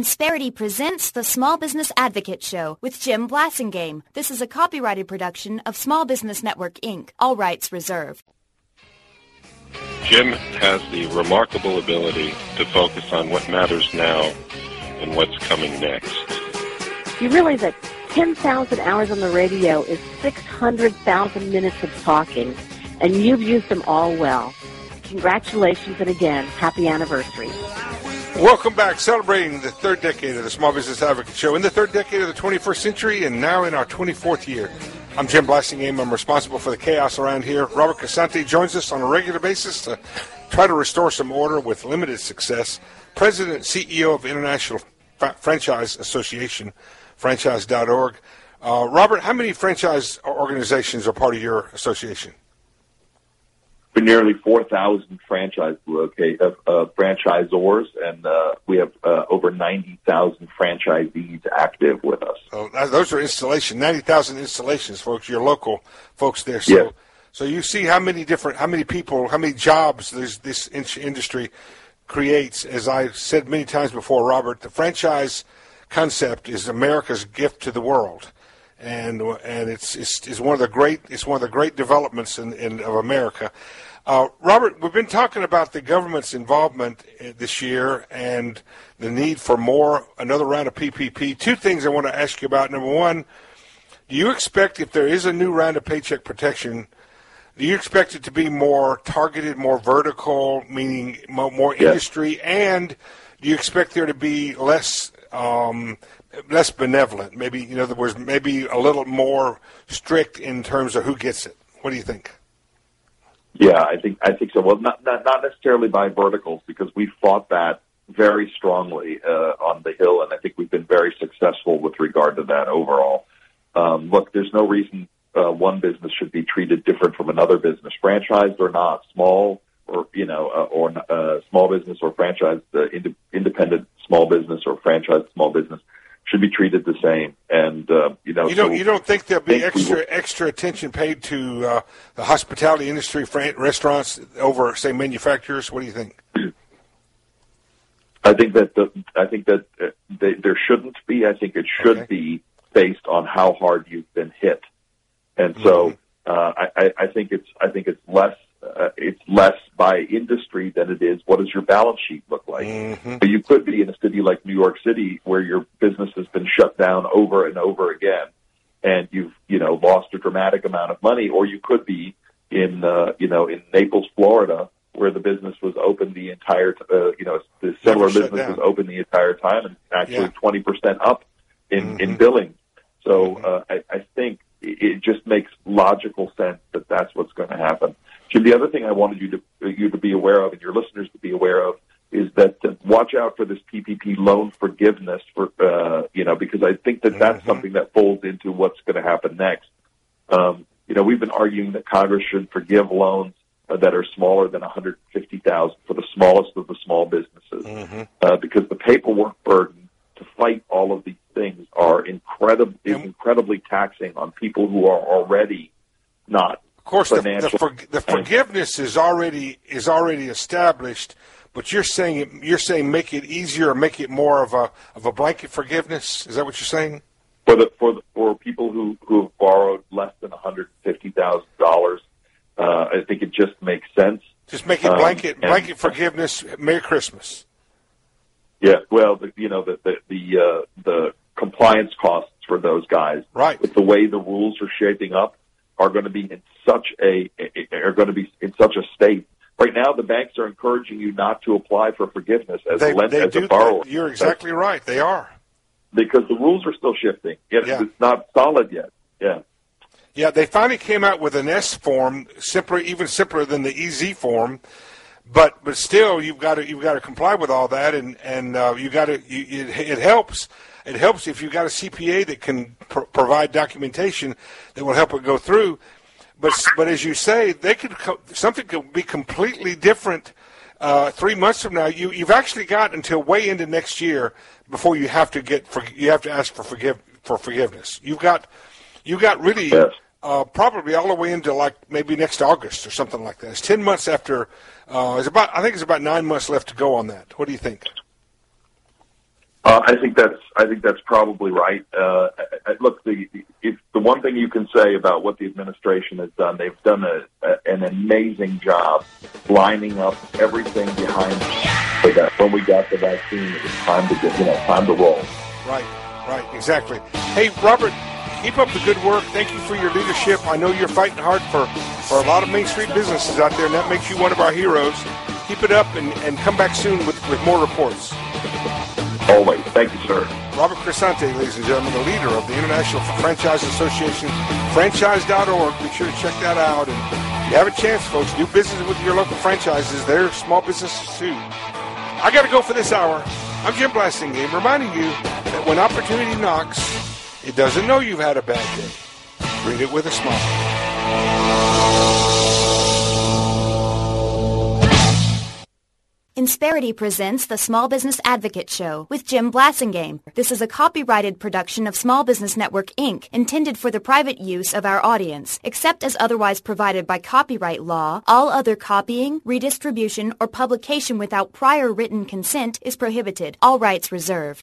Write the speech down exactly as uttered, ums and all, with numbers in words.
Insperity presents the Small Business Advocate Show with Jim Blasingame. This is a copyrighted production of Small Business Network, Incorporated. All rights reserved. Jim has the remarkable ability to focus on what matters now and what's coming next. You realize that ten thousand hours on the radio is six hundred thousand minutes of talking, and you've used them all well. Congratulations, and again, happy anniversary. Welcome back, celebrating the third decade of the Small Business Advocate Show, in the third decade of the twenty-first century, and now in our twenty-fourth year. I'm Jim Blasingame. I'm responsible for the chaos around here. Robert Casante joins us on a regular basis to try to restore some order with limited success. President and C E O of International F- Franchise Association, franchise dot org. Uh, Robert, how many franchise organizations are part of your association? For nearly four thousand franchise locate, uh, uh, franchisors, and uh, we have uh, over ninety thousand franchisees active with us. Oh, those are installation, ninety thousand installations, folks, your local folks there. So, yes. So you see how many different, how many people, how many jobs this, this industry creates. As I said many times before, Robert, the franchise concept is America's gift to the world. And and it's, it's it's one of the great it's one of the great developments in, in of America. Uh, Robert, we've been talking about the government's involvement this year and the need for more another round of P P P. Two things I want to ask you about. Number one, do you expect if there is a new round of Paycheck Protection, do you expect it to be more targeted, more vertical, meaning more, more yes. industry, and do you expect there to be less um, less benevolent, maybe, in other words, maybe a little more strict in terms of who gets it? What do you think? Yeah, I think I think so. Well, not not, not necessarily by verticals, because we fought that very strongly uh, on the Hill, and I think we've been very successful with regard to that overall. Um, look, there's no reason uh, one business should be treated different from another business, franchised or not, small or you know, uh, or uh, small business or franchised, uh, ind- independent small business or franchised small business should be treated the same. And uh, you know, you don't so you don't think there'll be think extra will, extra attention paid to uh, the hospitality industry, fran- restaurants over, say, manufacturers? What do you think? I think that the, I think that uh, they, there shouldn't be. I think it should okay. be based on how hard you've been hit. And so mm-hmm. uh, I, I think it's I think it's less uh, it's less by industry than it is what does your balance sheet look like. Mm-hmm. So you could be in a city like New York City where your business has been shut down over and over again, and you've you know lost a dramatic amount of money, or you could be in uh, you know in Naples, Florida, where the business was open the entire t- uh, you know the similar business down. was open the entire time and actually twenty yeah. percent up in mm-hmm. in billing. So uh, I, I think it just makes logical sense that that's what's going to happen. Jim, the other thing I wanted you to you to be aware of, and your listeners to be aware of, is that uh, watch out for this P P P loan forgiveness for uh, you know because I think that that's mm-hmm. something that folds into what's going to happen next. Um, you know, we've been arguing that Congress should forgive loans uh, that are smaller than one hundred fifty thousand dollars for the smallest of the small businesses, mm-hmm. uh, because the paperwork burden to fight all of these things are incredibly is incredibly taxing on people who are already not. Of course, the, the, for, the forgiveness is already is already established, but you're saying you're saying make it easier, make it more of a of a blanket forgiveness. Is that what you're saying? For the for the, for people who, who have borrowed less than one hundred fifty thousand uh, dollars, I think it just makes sense. Just make it blanket um, blanket forgiveness. Merry Christmas. Yeah, well, the, you know the the the, uh, the compliance costs for those guys, right? With the way the rules are shaping up, are going to be in such a are going to be in such a state. Right now, the banks are encouraging you not to apply for forgiveness as they, a lender, they as do, a borrower. You're exactly That's, right. They are, because the rules are still shifting. It, yeah. It's not solid yet. Yeah. Yeah, they finally came out with an S form, simpler, even simpler than the E Z form. But but still, you've got to you've got to comply with all that, and and uh, you got to you, it, it helps. It helps if you've got a C P A that can pr- provide documentation that will help it go through. But but as you say, they could co- something could be completely different uh, three months from now. You you've actually got until way into next year before you have to get for, you have to ask for forgive for forgiveness. You've got you got really yes. uh, probably all the way into like maybe next August or something like that. It's ten months after. Uh, it's about I think it's about nine months left to go on that. What do you think? Uh, I think that's I think that's probably right. Uh, I, I, look, the, if the one thing you can say about what the administration has done, they've done a, a, an amazing job lining up everything behind so that when we got the vaccine, it was time to get, you know, time to roll. Right, right, exactly. Hey, Robert, keep up the good work. Thank you for your leadership. I know you're fighting hard for, for a lot of Main Street businesses out there, and that makes you one of our heroes. Keep it up and, and come back soon with, with more reports. Always. Thank you, sir. Robert Crescente, ladies and gentlemen, the leader of the International Franchise Association, franchise dot org. Be sure to check that out. And if you have a chance, folks, do business with your local franchises. They're small businesses, too. I got to go for this hour. I'm Jim Blasingame, reminding you that when opportunity knocks, it doesn't know you've had a bad day. Greet it with a smile. Insperity presents the Small Business Advocate Show with Jim Blasingame. This is a copyrighted production of Small Business Network, Incorporated, intended for the private use of our audience. Except as otherwise provided by copyright law, all other copying, redistribution, or publication without prior written consent is prohibited. All rights reserved.